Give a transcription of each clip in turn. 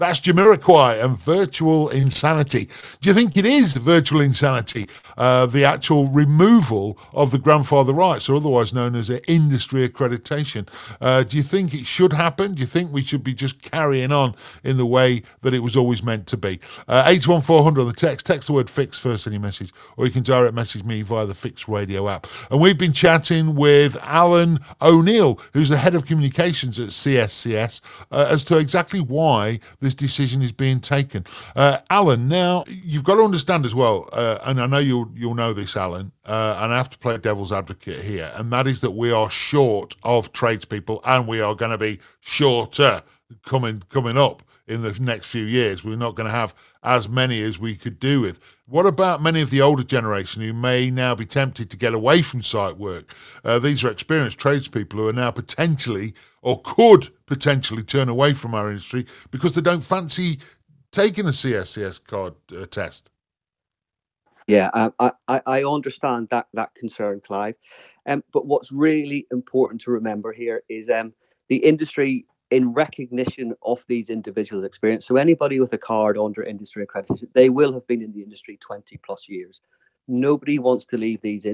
That's Jamiroquai and Virtual Insanity. Do you think it is virtual insanity, the actual removal of the grandfather rights, or otherwise known as industry accreditation? Do you think it should happen? Do you think we should be just carrying on in the way that it was always meant to be? 81400 on the text the word fix first in your message, or you can direct message me via the Fix Radio app. And we've been chatting with Alan O'Neill, who's the head of communications at CSCS, as to exactly why this decision is being taken. Alan, now you've got to understand as well, and I know you'll know this, Alan, and I have to play devil's advocate here, and that is that we are short of tradespeople, and we are going to be shorter coming up in the next few years. We're not going to have as many as we could do with. What about many of the older generation who may now be tempted to get away from site work? These are experienced tradespeople who are now potentially, or could potentially, turn away from our industry because they don't fancy taking a CSCS card test. Yeah, I understand that concern, Clive. But what's really important to remember here is the industry, in recognition of these individuals' experience. So anybody with a card under industry accreditation, they will have been in the industry 20 plus years. Nobody wants to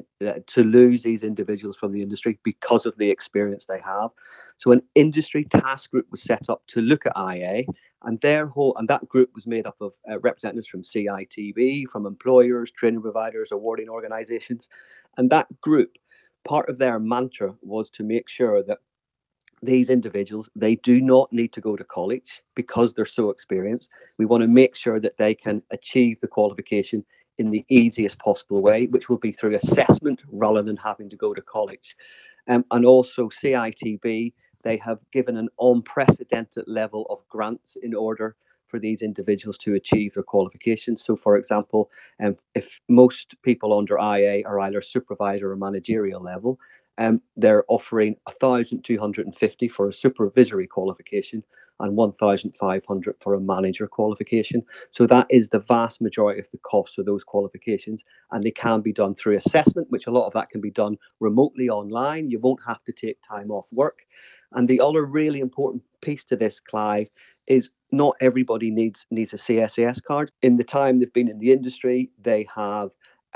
lose these individuals from the industry because of the experience they have. So an industry task group was set up to look at IA, and that group was made up of representatives from CITB, from employers, training providers, awarding organisations, and that group, part of their mantra was to make sure that these individuals, they do not need to go to college because they're so experienced. We want to make sure that they can achieve the qualification in the easiest possible way, which will be through assessment rather than having to go to college. And also CITB, they have given an unprecedented level of grants in order for these individuals to achieve their qualifications. So, for example, if most people under IA are either supervisor or managerial level, they're offering 1,250 for a supervisory qualification and 1,500 for a manager qualification. So that is the vast majority of the cost of those qualifications, and they can be done through assessment, which a lot of that can be done remotely online. You won't have to take time off work. And the other really important piece to this, Clive, is not everybody needs a CSCS card. In the time they've been in the industry, they have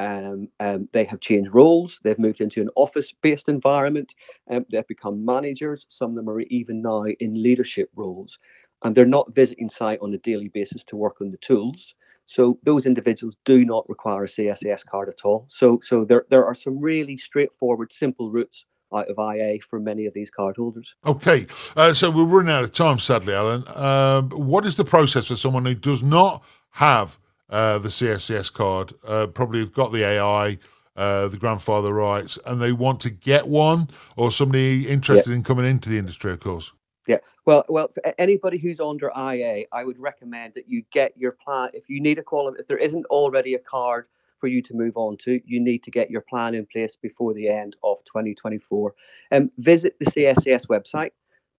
changed roles. They've moved into an office-based environment. They've become managers. Some of them are even now in leadership roles, and they're not visiting site on a daily basis to work on the tools. So those individuals do not require a CSCS card at all. So there are some really straightforward, simple routes out of IA for many of these cardholders. Okay, so we're running out of time, sadly, Alan. What is the process for someone who does not have the CSCS card, probably have got the AI, the grandfather rights, and they want to get one, or somebody interested in coming into the industry, of course? Yeah, well, for anybody who's under IA, I would recommend that you get your plan. If you need if there isn't already a card for you to move on to, you need to get your plan in place before the end of 2024. Visit the CSCS website,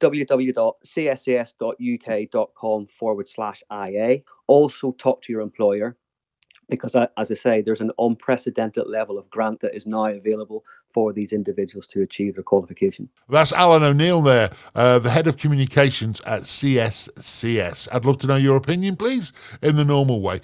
www.cscs.uk.com/IA. Also talk to your employer, because as I say, there's an unprecedented level of grant that is now available for these individuals to achieve their qualification. That's Alan O'Neill there, the head of communications at CSCS. I'd love to know your opinion, please, in the normal way.